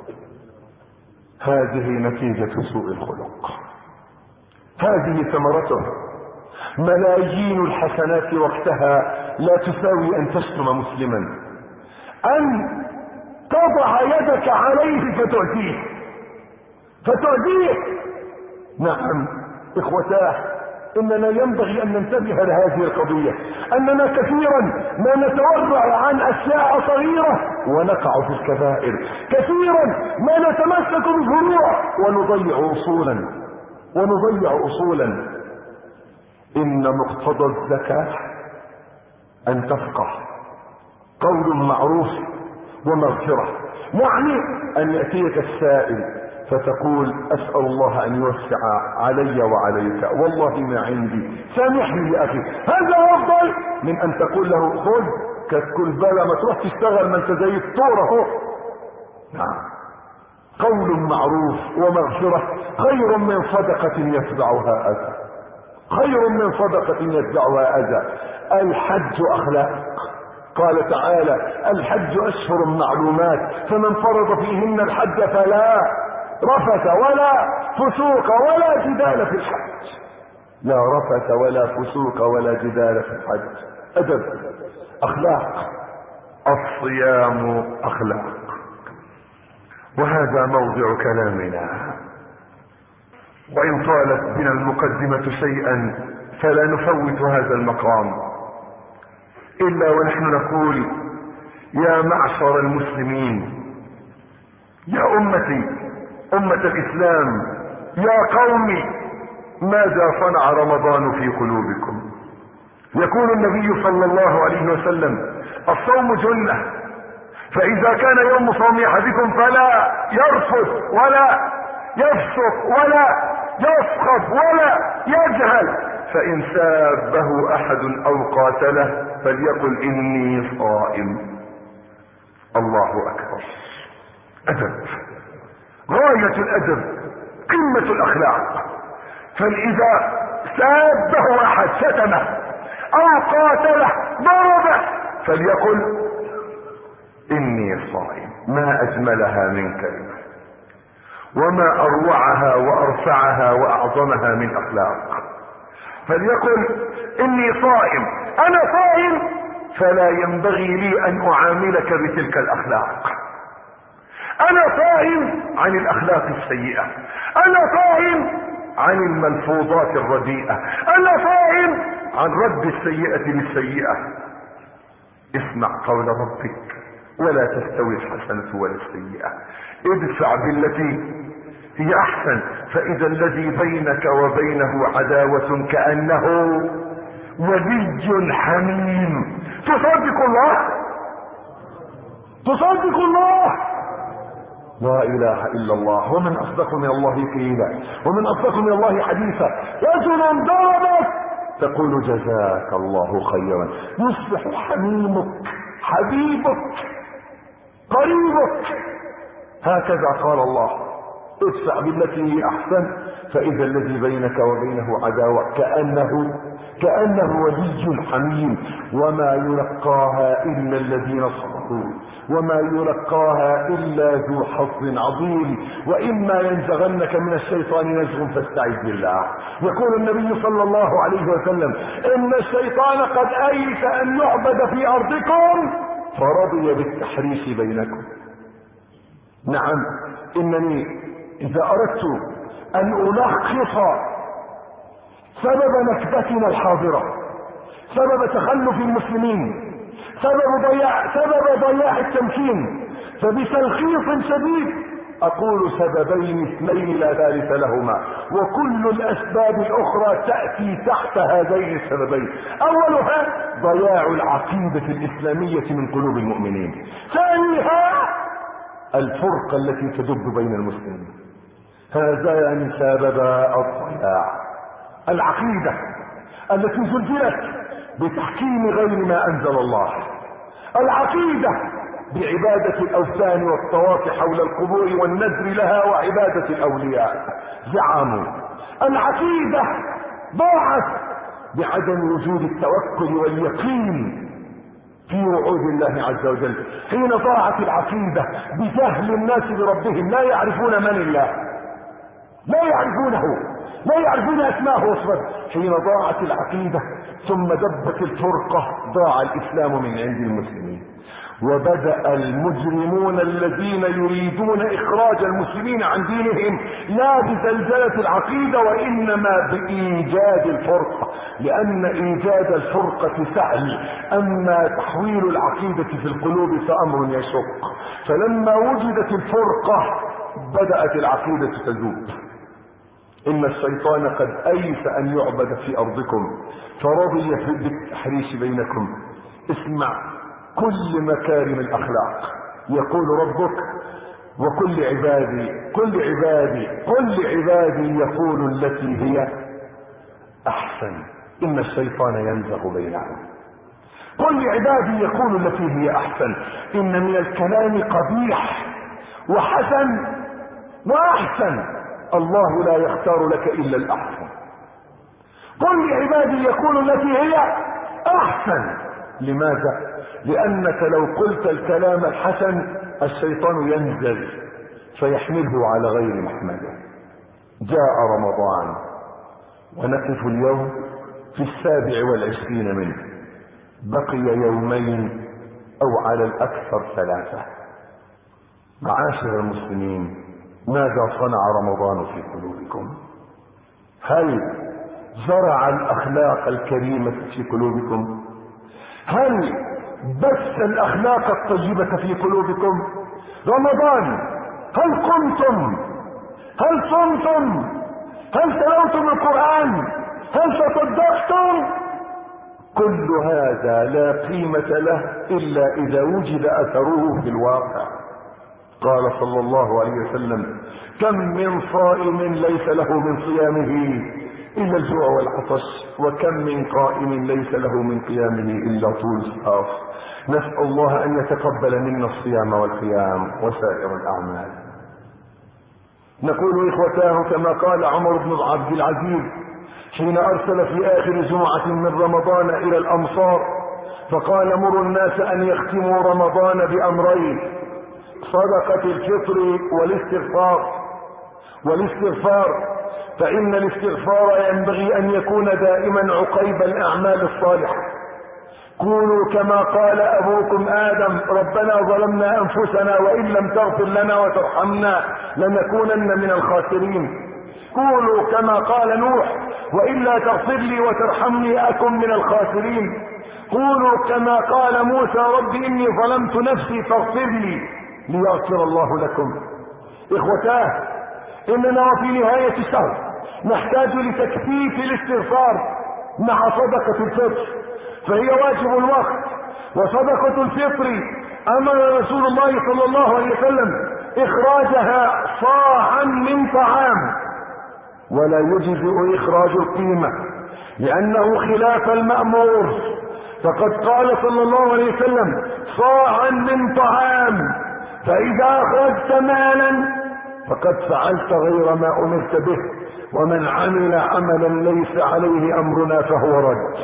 هذه نتيجة سوء الخلق، هذه ثمرته. ملايين الحسنات وقتها لا تساوي أن تشتم مسلما، أن تضع يدك عليه فتؤذيه فتؤذيه. نعم إخوتاه، إننا ينبغي أن ننتبه لهذه القضية، أننا كثيرا ما نتورع عن أشياء صغيرة ونقع في الكبائر، كثيرا ما نتمسك بفروع ونضيع أصولا ونضيع أصولا. إن مقتضى الزكاة أن تفقه، قول معروف ومغفرة. يعني أن يأتيك السائل فتقول أسأل الله أن يوسع علي وعليك، والله ما عندي، سامحني يا أخي. هذا أفضل من أن تقول له خذ كتكل بلا ما تروح تشتغل، ما أنت زي الطورة اهو. نعم، قول معروف ومغفرة خير من صدقة يتبعها أذى، خير من صدقة يتبعها أذى. الحج أخلاق، قال تعالى الحج أشهر معلومات، فمن فرض فيهن الحج فلا رفث ولا فسوق ولا جدال في الحج. لا رفث ولا فسوق ولا جدال في الحج. أدب، أخلاق. الصيام أخلاق، وهذا موضع كلامنا. وإن طالت بنا المقدمة شيئا فلا نفوت هذا المقام إلا ونحن نقول يا معشر المسلمين، يا أمتي، أمة الإسلام، يا قومي، ماذا صنع رمضان في قلوبكم؟ يقول النبي صلى الله عليه وسلم الصوم جنة، فإذا كان يوم صوم أحدكم فلا يرفث ولا يفسق ولا يسخط ولا يجهل، فإن سابه أحد أو قاتله فليقل إني صائم. الله أكبر. أدب، غاية الأدب، قمة الأخلاق. فإذا سابه أحد، شتمه أو قاتله، ضربه، فليقل إني صائم. ما أجملها من كلمة، وما أروعها وأرفعها وأعظمها من أخلاق. فليقل إني صائم، أنا صائم، فلا ينبغي لي أن أعاملك بتلك الأخلاق. أنا صائم عن الأخلاق السيئة، أنا صائم عن الملفوظات الرديئة، أنا صائم عن رد السيئة بالسيئة. اسمع قول ربك ولا تستوي الحسنة ولا السيئة، ادفع بالتي هي احسن. فاذا الذي بينك وبينه عداوة كأنه ولي حميم. تصدق الله؟ تصدق الله؟ لا اله الا الله. ومن اصدق من الله قيلا ومن اصدق من الله حديثا. رجل ضربك تقول جزاك الله خيرا، يصبح حميمك حبيبك قريبك. هكذا قال الله: ادفع بالتي هي احسن فاذا الذي بينك وبينه عداوة كأنه كأنه ولي حميم. وما يلقاها الا الذين صبروا وما يلقاها الا ذو حظ عظيم. واما ينزغنك من الشيطان نزغ فاستعذ بالله. يقول النبي صلى الله عليه وسلم: ان الشيطان قد ايس ان يعبد في ارضكم فرضي بالتحريش بينكم. نعم، انني اذا اردت ان الخص سبب نكبتنا الحاضرة، سبب تخلف المسلمين، سبب ضياع سبب ضياع التمكين، فبتلخيص شديد اقول سببين اثنين لا ثالث لهما، وكل الاسباب الاخرى تأتي تحت هذين السببين. اولها ضياع العقيدة الاسلامية من قلوب المؤمنين، ثانيها الفرقة التي تدب بين المسلمين. هذان سببا الضياع: العقيدة التي زلزلت بتحكيم غير ما انزل الله، العقيدة بعبادة الاوثان والطواف حول القبور والنذر لها وعبادة الاولياء زعموا. العقيدة ضاعت بعدم وجود التوكل واليقين في وعود الله عز وجل. حين ضاعت العقيدة بجهل الناس بربهم، لا يعرفون من الله، لا يعرفونه، لا يعرفون اسماءه وصفاته. حين ضاعت العقيدة ثم دبت الفرقة ضاع الاسلام من عند المسلمين. وبدأ المجرمون الذين يريدون اخراج المسلمين عن دينهم لا بزلزلة العقيدة وانما بايجاد الفرقة، لان ايجاد الفرقة سهل، اما تحويل العقيدة في القلوب فامر يشق. فلما وجدت الفرقة بدأت العقيدة تذوب. ان الشيطان قد ايس ان يعبد في ارضكم فرضي بالتحريش بينكم. اسمع كل مكارم الاخلاق. يقول ربك: وكل عبادي كل عبادي كل عبادي يقول التي هي احسن. ان الشيطان ينزغ بينهم. كل عبادي يقول التي هي احسن. ان من الكلام قبيح وحسن واحسن، الله لا يختار لك الا الاحسن. كل عبادي يقول التي هي احسن. لماذا؟ لانك لو قلت الكلام الحسن الشيطان ينزل فيحمله على غير محمده. جاء رمضان ونقف اليوم في السابع والعشرين منه، بقي يومين او على الاكثر ثلاثة. معاشر المسلمين، ماذا صنع رمضان في قلوبكم؟ هل زرع الاخلاق الكريمة في قلوبكم؟ هل بث الاخلاق الطيبة في قلوبكم؟ رمضان هل قمتم؟ هل صمتم؟ هل تلوتم القرآن؟ هل تصدقتم؟ كل هذا لا قيمة له الا اذا وجد اثره في الواقع. قال صلى الله عليه وسلم: كم من صائم ليس له من صيامه الا الجوع والعطش، وكم من قائم ليس له من قيامه الا طول السهر. نسأل الله ان يتقبل منا الصيام والقيام وسائر الاعمال. نقول اخوتاه كما قال عمر بن عبد العزيز حين ارسل في اخر جمعة من رمضان الى الامصار فقال: مروا الناس ان يختموا رمضان بامرين: صدقة الفطر والاستغفار. والاستغفار فإن الاستغفار ينبغي أن يكون دائما عقيب الأعمال الصالحة. كونوا كما قال أبوكم آدم: ربنا ظلمنا أنفسنا وإن لم تغفر لنا وترحمنا لنكونن من الخاسرين. كونوا كما قال نوح: وإلا تغفر لي وترحمني أكن من الخاسرين. كونوا كما قال موسى: رب إني ظلمت نفسي فاغفر لي ليغفر الله لكم. إخوتاه، اننا وفي نهاية الشهر نحتاج لتكثيف الاستغفار مع صدقة الفطر، فهي واجب الوقت. وصدقة الفطر امر رسول الله صلى الله عليه وسلم اخراجها صاعا من طعام، ولا يجزئ اخراج القيمة لانه خلاف المأمور، فقد قال صلى الله عليه وسلم صاعا من طعام، فاذا اخرجت مالا فقد فعلت غير ما امرت به، ومن عمل عملا ليس عليه امرنا فهو رد.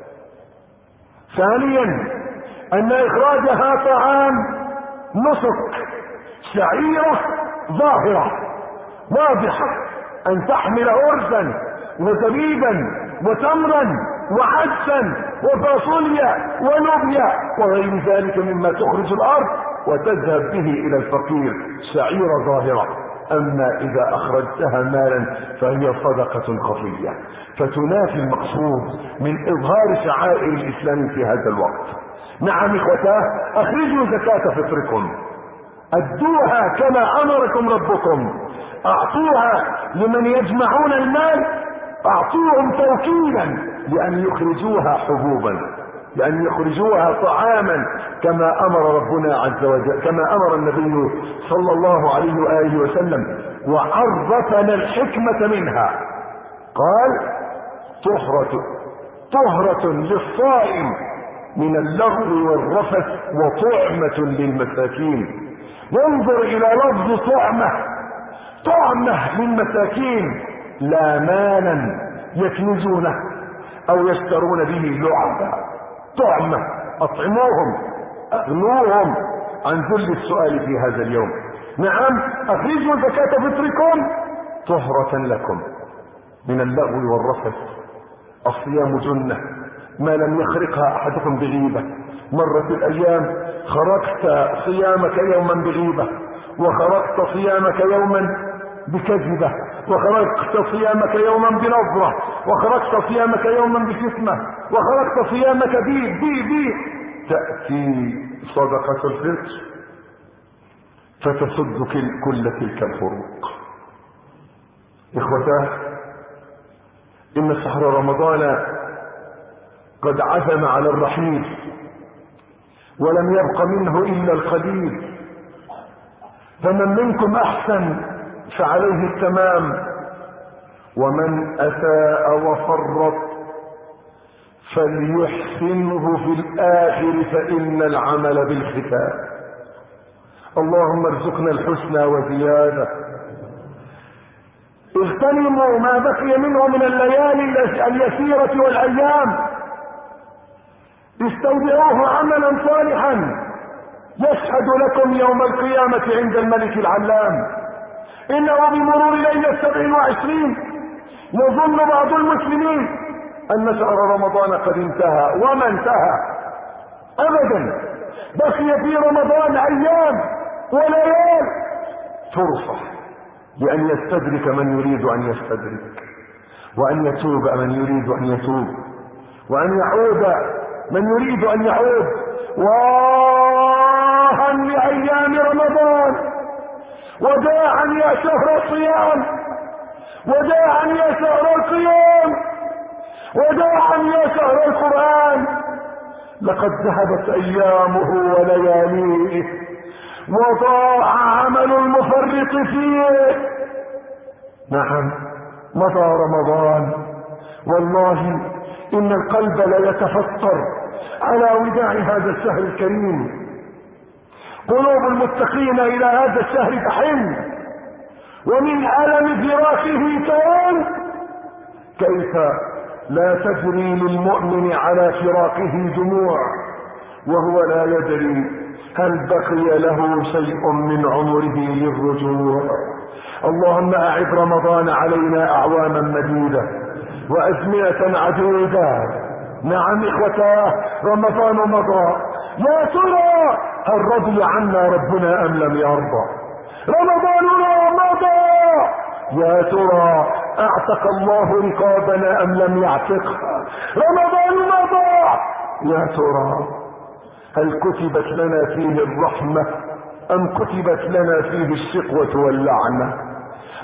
ثانيا ان اخراجها طعام نسك، شعيرة ظاهرة واضحة، ان تحمل ارزا وزبيبا وتمرا وعدسا وفاصوليا ولوبيا وغير ذلك مما تخرج الارض وتذهب به الى الفقير، شعيرة ظاهرة. اما اذا اخرجتها مالا فهي صدقة خفية فتنافي المقصود من اظهار شعائر الاسلام في هذا الوقت. نعم اخوتاه، اخرجوا زكاة فطركم، ادوها كما امركم ربكم، اعطوها لمن يجمعون المال، اعطوهم توكيلا لان يخرجوها حبوبا، لأن يخرجوها طعاما كما أمر ربنا عز وجل، كما أمر النبي صلى الله عليه وآله وسلم، وعرفنا الحكمة منها. قال طهرة طهرة للصائم من اللغو والرفث وطعمة للمساكين. وانظر إلى لفظ طعمة، طعمة للمساكين، لا مالا يكنزونه أو يشترون به لعبا، طعمة، اطعموهم اغنوهم عن ذل السؤال في هذا اليوم. نعم اخرجوا زكاة فطركم طهرة لكم من اللغو والرفث. الصيام جنة ما لم يخرقها احدكم بغيبة. مرت الايام خرقت صيامك يوما بغيبة، وخرقت صيامك يوما بكذبة، وخرقت صيامك يوما بنظرة، وخرقت صيامك يوما بشتمة، وخرقت صيامك بي بي بي تأتي صدقة الفطر فتسد كل تلك الفروق. اخوتاه، ان شهر رمضان قد عزم على الرحيل، ولم يبق منه الا القليل، فمن منكم احسن فعليه التمام، ومن اساء وفرط فليحسنه في الاخر فان العمل بالختام. اللهم ارزقنا الحسنى وزياده. اغتنموا ما بقي منه من الليالي اليسيره والايام، استودعوه عملا صالحا يشهد لكم يوم القيامه عند الملك العلام. انه بمرور ليلة سبع وعشرين يظن بعض المسلمين ان شهر رمضان قد انتهى، وما انتهى ابدا، بقي في رمضان ايام وليال، فرصة لان يستدرك من يريد ان يستدرك، وان يتوب من يريد ان يتوب، وان يعود من يريد ان يعود. واها لايام رمضان، وداعا يا شهر الصيام، وداعا يا شهر القيام، وداعا يا شهر القرآن. لقد ذهبت ايامه ولياليه، وضاع عمل المفرط فيه. نعم مضى رمضان، والله ان القلب لا يتفطر على وداع هذا الشهر الكريم. قلوب المتقين الى هذا الشهر تحن، ومن ألم فراقه كان. كيف لا تجري للمؤمن على فراقه دموع وهو لا يدري هل بقي له شيء من عمره للرجوع. اللهم أعد رمضان علينا أعواما مديدة وأزمنة عديدة. نعم إخوتاه، رمضان مضى، يا ترى هل رضي عنا ربنا أم لم يرضى؟ رمضاننا مضى، يا ترى اعتق الله رقابنا ام لم يعتقها؟ رمضان مضى، يا ترى هل كتبت لنا فيه الرحمة ام كتبت لنا فيه الشقوة واللعنة؟ رمضان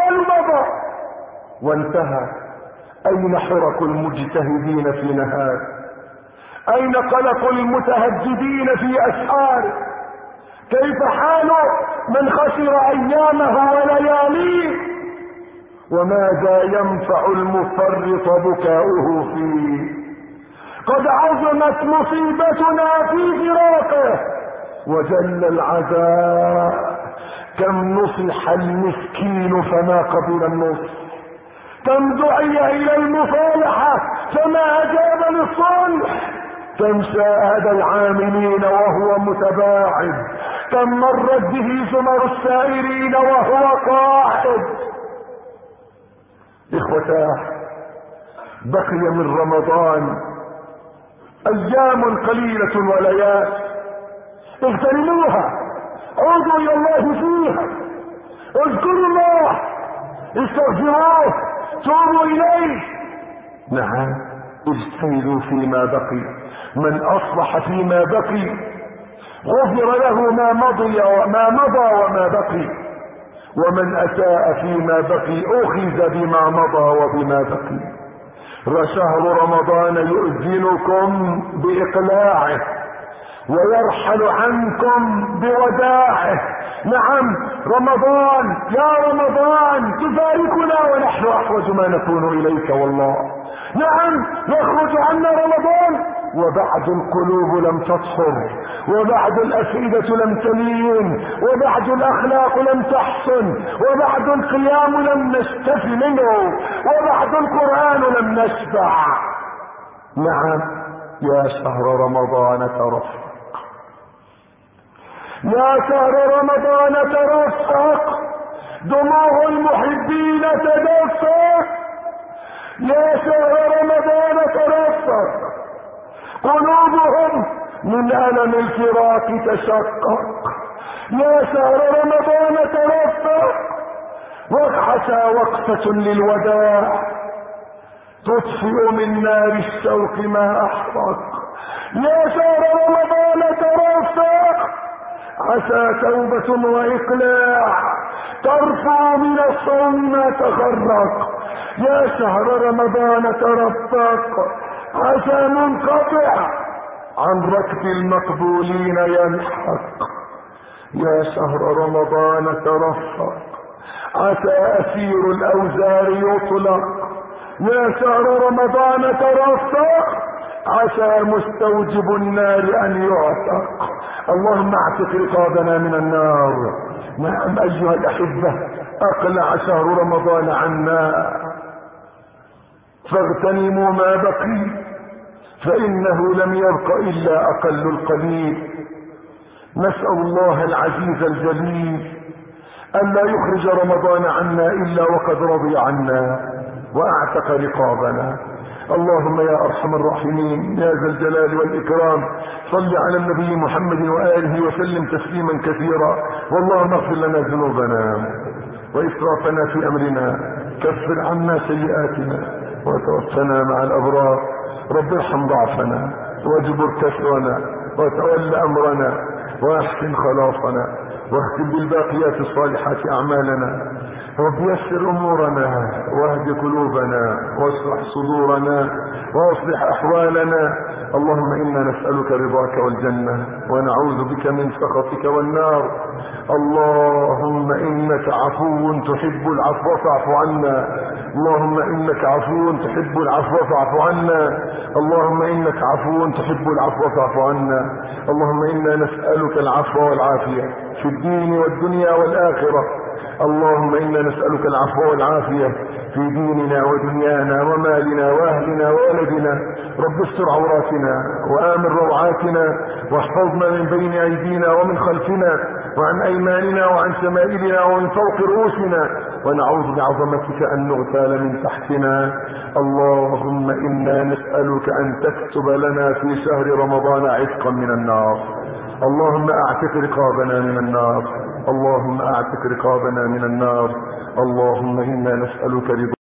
الزمان مضى وانتهى. أين حرك المجتهدين في نهار؟ أين قلق المتهجدين في أسحار؟ كيف حال من خسر أيامه ولياليه؟ وماذا ينفع المفرط بكاؤه فيه؟ قد عظمت مصيبتنا في فراقه وجل العزاء. كم نصح المسكين فما قبل النصح، كم دعي الى المصالحة فما اجاب للصلح، كم شاهد العاملين وهو متباعد، كم مرت به زمر السائرين وهو قاعد. اخوتاه، بقي من رمضان ايام قليلة وليال، اغتنموها، عودوا الى الله فيها، اذكروا الله، استغفروه، توبوا اليه. نعم، اجتهدوا فيما بقي. من اصلح فيما بقي غفر له ما مضي وما مضى وما بقي، ومن اساء فيما بقي اخذ بما مضى وبما بقي. وشهر رمضان يؤذنكم باقلاعه ويرحل عنكم بوداعه. نعم، رمضان يا رمضان تفارقنا ونحن احوج ما نكون اليك والله. نعم، يخرج عنا رمضان وبعد القلوب لم تطهر، وبعد الافئدة لم تلين، وبعد الاخلاق لم تحسن، وبعد القيام لم نشتف منه، وبعد القرآن لم نشبع. نعم، يا شهر رمضان ترفق، يا شهر رمضان ترفق، دموع المحبين تدفق، يا شهر رمضان ترفق، قلوبهم من ألم الفراق تشقق، يا شهر رمضان ترفق، وقحة وقفة للوداع تطفئ من نار الشوق ما أحرق. يا شهر رمضان ترفق، عسى توبة وإقلاع ترفع من الصوم ما تغرق. يا شهر رمضان ترفق، عسى منقطع عن ركب المقبولين يلحق. يا شهر رمضان ترفق، عسى أسير الأوزار يطلق. يا شهر رمضان ترفق، عسى مستوجب النار أن يعتق. اللهم اعتق رقابنا من النار. نعم أيها الأحبة، أقلع شهر رمضان عنا، فاغتنموا ما بقي، فإنه لم يبق إلا أقل القليل. نسأل الله العزيز الجليل أن لا يخرج رمضان عنا إلا وقد رضي عنا وأعتق رقابنا. اللهم يا أرحم الراحمين يا ذا الجلال والإكرام، صل على النبي محمد وآله وسلم تسليما كثيرا. واللهم اغفر لنا ذنوبنا وإسرافنا في أمرنا، كفر عنا سيئاتنا وتوفنا مع الأبرار. رب ارحم ضعفنا واجبر كسرنا وتول أمرنا واحسن خلاصنا، واختم بالباقيات الصالحات أعمالنا. رب يسر أمورنا واهد قلوبنا واشرح صدورنا واصلح أحوالنا. اللهم إنا نسألك رضاك والجنة ونعوذ بك من سخطك والنار. اللهم إنك عفو تحب العفو فاعف عنا. اللهم إنك عفو تحب العفو فاعف عنا. اللهم إنك عفو تحب العفو فاعف عنا. اللهم إنا نسألك العفو والعافية في الدين والدنيا والآخرة. اللهم إنا نسألك العفو والعافية في ديننا ودنيانا ومالنا وأهلنا وولدنا. رب استر عوراتنا وآمن روعاتنا، واحفظنا من بين أيدينا ومن خلفنا وعن أيماننا وعن شمائلنا ومن فوق رؤوسنا، ونعوذ بعظمتك أن نغتال من تحتنا. اللهم إنا نسألك أن تكتب لنا في شهر رمضان عتقا من النار. اللهم أعتق رقابنا من النار. اللهم أعتق رقابنا من النار. اللهم إنا نسألك رضاك